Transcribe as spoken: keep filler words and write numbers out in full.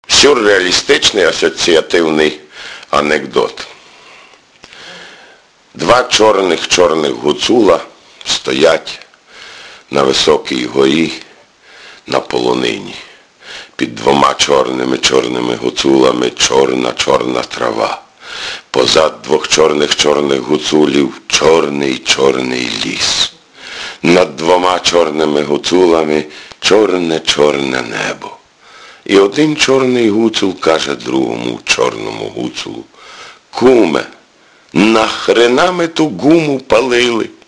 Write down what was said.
Сюрреалістичний асоціативний анекдот. Два чорних-чорних гуцула стоять на високій горі на полонині. Під двома чорними-чорними гуцулами чорна-чорна трава. Позад двох чорних-чорних гуцулів чорний-чорний ліс. Над двома чорними гуцулами чорне-чорне небо. І один чорний гуцул каже другому чорному гуцулу: «Куме, нахрена ми ту гуму палили?